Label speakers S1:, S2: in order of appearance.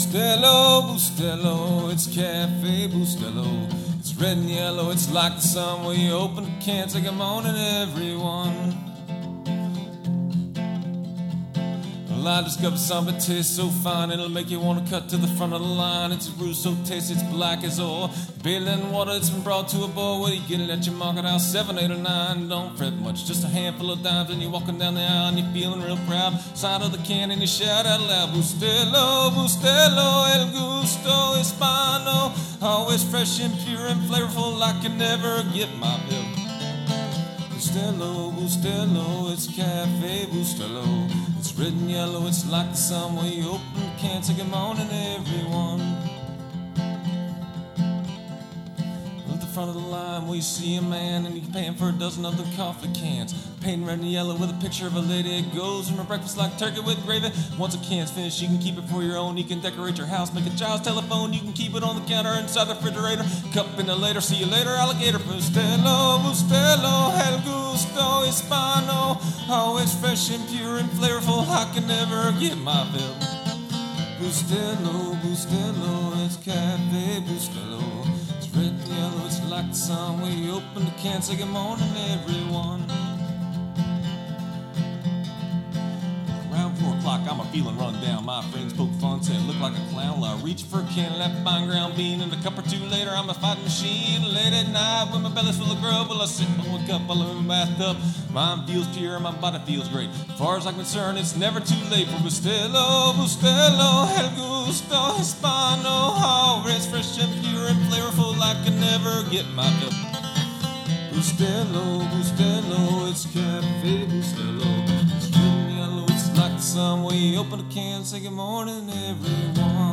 S1: Bustelo, Bustelo, it's Cafe Bustelo. It's red and yellow, it's like the sun where you open the can. Say good morning, everyone. Well, I discovered something that tastes so fine it'll make you want to cut to the front of the line. It's a brew so tasty, it's black as oil. Bailed in water, it's been brought to a boil. Well, you get it at your market house, 7, 8, or 9. Don't fret much, just a handful of dimes. And you're walking down the aisle and you're feeling real proud. Side of the can and you shout out loud, Bustelo, Bustelo, el gusto hispano. Always fresh and pure and flavorful, I can never get my fill. Bustelo, Bustelo, it's Cafe Bustelo. It's red and yellow, it's like the sun where you open the can. Say good morning, everyone. At the front of the line where you see a man and you're paying for a dozen of the coffee cans. Painted red and yellow with a picture of a lady. It goes in a breakfast like turkey with gravy. Once a can's finished, you can keep it for your own. You can decorate your house, make a child's telephone. You can keep it on the counter inside the refrigerator. Cup in the later, see you later, alligator. Bustelo, Bustelo, el gusto hispano. Always fresh and pure and flavorful, I can never get my fill. Bustelo, Bustelo, it's Cafe Bustelo. It's red and yellow, it's like the sun where you open the can. Say good morning, everyone. Around 4 o'clock, I'm a feeling run down. My friends poke fun, say I look like a clown. Well, I reach for a can, left fine ground bean, and a cup or two later, I'm a fighting machine. Late at night, when my belly's full of grub, well, I sit on a cup, I live in my bathtub. Mine feels pure, my body feels great. As far as I'm concerned, it's never too late for Bustelo, Bustelo, el gusto hispano. Always fresh and pure and flavorful, I can never get my fill. Bustelo, Bustelo, it's Cafe Bustelo. It's red and yellow, it's like the sun where you open a can. Say good morning, everyone.